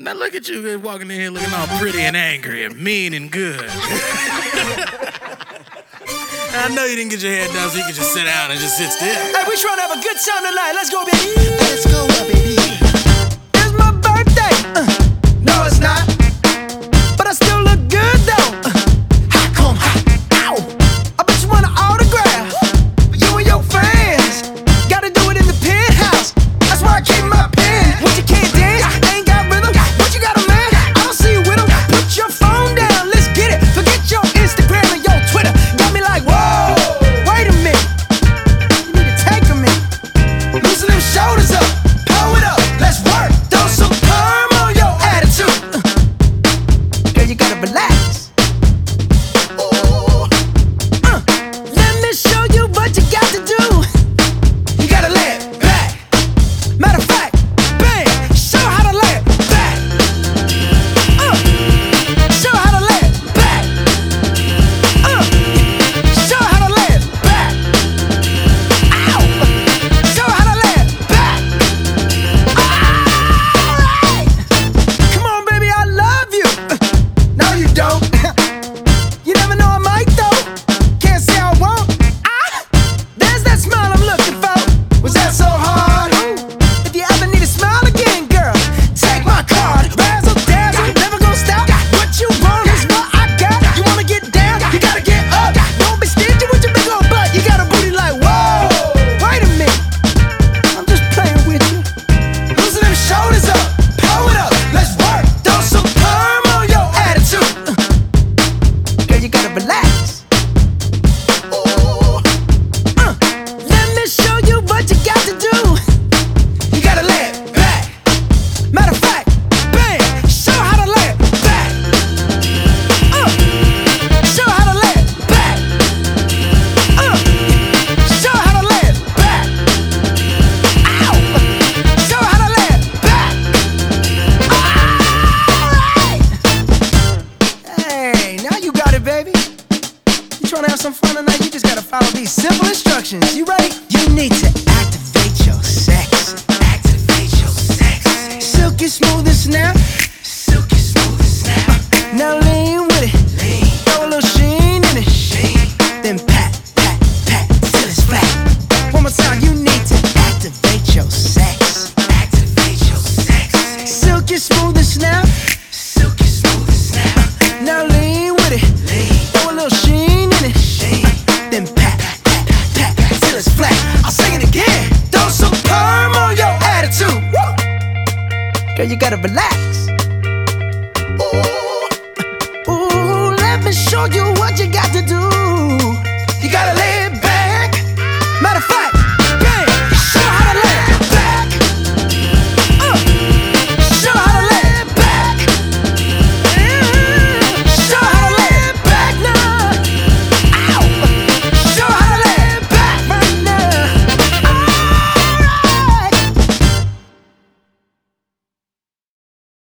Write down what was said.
Now look at you walking in here looking all pretty and angry and mean and good. I know you didn't get your hair done so you could just sit down and just sit still. Hey, we trying to have a good time tonight. Let's go, baby. Let's go, baby. It's my birthday. No, it's not. But I still look good, though. How come? Ow. I bet you want an autograph. You and your friends. Gotta do it in the penthouse. That's why I keep my pen. What you can't dance, ain't got rhythm. What you got a man? I don't see you with him. Put your phone down, let's get it. Forget your Instagram and your Twitter. Got me like, whoa, wait a minute. You need to take a minute. Loosen them shoulders up, pull it up, let's work. Throw some perm on your attitude. Girl, you gotta relax. Let me show you what you got to do. You gotta lay it back. Matter of fact, bang, show how to lay it back. Show how to lay it back. Show how to lay it back. Ow! Show how to lay it back. Alright! Come on, baby, I love you. No, you don't. You never know I might though. Can't say I won't. There's that smile I'm looking for. Was that so hard? If you ever need a smile again, girl, take my card. Razzle dazzle, never gonna stop. What you want is what I got. You wanna get down, you gotta get up. Don't be stingy with your big old butt. You got a booty like, whoa. Wait a minute, I'm just playing with you. Loosen them shoulders up, pull it up, let's work. Throw some perm on your attitude. Girl, you gotta relax. Let me show you what you got to do. You gotta lay it back. Matter of fact, bang, show how to lay it back. Show how to lay it back. Show how to lay it back. Ow! Show how to lay it back. Alright! Hey, now you got it, baby. You trying to have some fun tonight? You just gotta follow these simple instructions. You ready? You need to activate your sex. Activate your sex. Silky smooth and snap. Silky smooth and snap. Now lean with it. Lean, Throw a little sheen in it. sheen. Then pat, pat, pat till it's flat. One more time, you need to activate your sex. Activate your sex. Silky smooth and snap. Silky smooth and snap. Now lean with it. Lean, Throw a little sheen in it. sheen. Then pat, pat, pat, pat till it's flat. I'll sing it again. Throw some perm on your attitude. Woo! Girl, you gotta relax. Ooh, let me show you what you got to do.